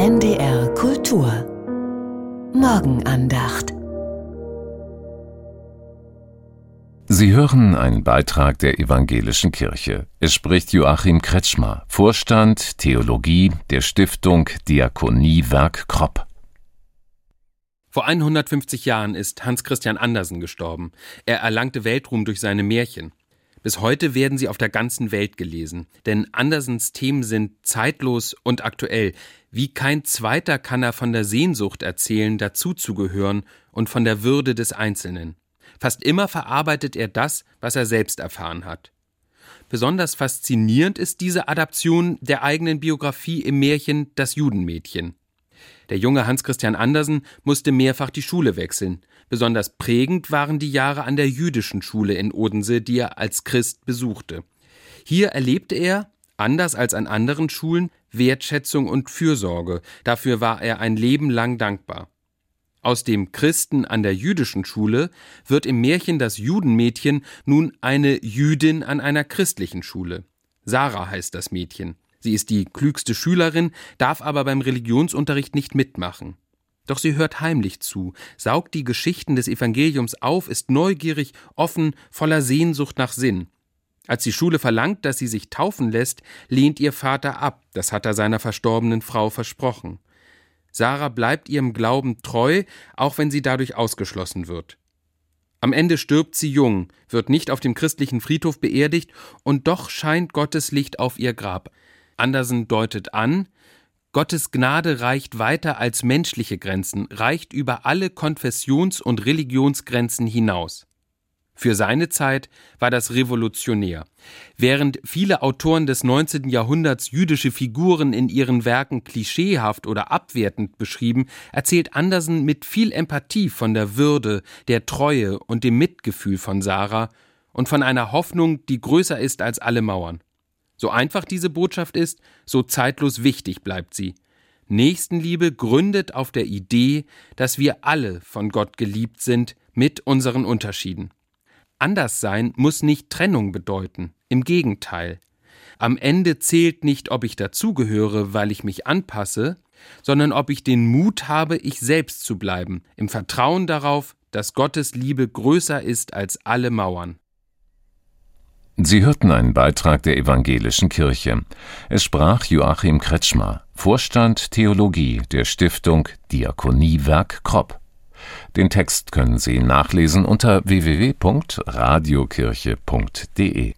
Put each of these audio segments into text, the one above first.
NDR Kultur Morgenandacht. Sie hören einen Beitrag der Evangelischen Kirche. Es spricht Joachim Kretschmer, Vorstand Theologie der Stiftung Diakoniewerk Kropp. Vor 150 Jahren ist Hans Christian Andersen gestorben. Er erlangte Weltruhm durch seine Märchen. Bis heute werden sie auf der ganzen Welt gelesen, denn Andersens Themen sind zeitlos und aktuell. Wie kein zweiter kann er von der Sehnsucht erzählen, dazuzugehören und von der Würde des Einzelnen. Fast immer verarbeitet er das, was er selbst erfahren hat. Besonders faszinierend ist diese Adaption der eigenen Biografie im Märchen Das Judenmädchen. Der junge Hans Christian Andersen musste mehrfach die Schule wechseln. Besonders prägend waren die Jahre an der jüdischen Schule in Odense, die er als Christ besuchte. Hier erlebte er, anders als an anderen Schulen, Wertschätzung und Fürsorge. Dafür war er ein Leben lang dankbar. Aus dem Christen an der jüdischen Schule wird im Märchen Das Judenmädchen nun eine Jüdin an einer christlichen Schule. Sarah heißt das Mädchen. Sie ist die klügste Schülerin, darf aber beim Religionsunterricht nicht mitmachen. Doch sie hört heimlich zu, saugt die Geschichten des Evangeliums auf, ist neugierig, offen, voller Sehnsucht nach Sinn. Als die Schule verlangt, dass sie sich taufen lässt, lehnt ihr Vater ab, das hat er seiner verstorbenen Frau versprochen. Sarah bleibt ihrem Glauben treu, auch wenn sie dadurch ausgeschlossen wird. Am Ende stirbt sie jung, wird nicht auf dem christlichen Friedhof beerdigt und doch scheint Gottes Licht auf ihr Grab. Andersen deutet an, Gottes Gnade reicht weiter als menschliche Grenzen, reicht über alle Konfessions- und Religionsgrenzen hinaus. Für seine Zeit war das revolutionär. Während viele Autoren des 19. Jahrhunderts jüdische Figuren in ihren Werken klischeehaft oder abwertend beschrieben, erzählt Andersen mit viel Empathie von der Würde, der Treue und dem Mitgefühl von Sarah und von einer Hoffnung, die größer ist als alle Mauern. So einfach diese Botschaft ist, so zeitlos wichtig bleibt sie. Nächstenliebe gründet auf der Idee, dass wir alle von Gott geliebt sind, mit unseren Unterschieden. Anderssein muss nicht Trennung bedeuten, im Gegenteil. Am Ende zählt nicht, ob ich dazugehöre, weil ich mich anpasse, sondern ob ich den Mut habe, ich selbst zu bleiben, im Vertrauen darauf, dass Gottes Liebe größer ist als alle Mauern. Sie hörten einen Beitrag der Evangelischen Kirche. Es sprach Joachim Kretschmer, Vorstand Theologie der Stiftung Diakoniewerk Kropp. Den Text können Sie nachlesen unter www.radiokirche.de.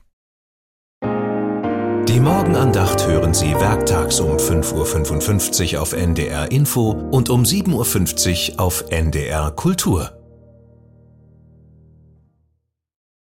Die Morgenandacht hören Sie werktags um 5:55 Uhr auf NDR Info und um 7:50 Uhr auf NDR Kultur.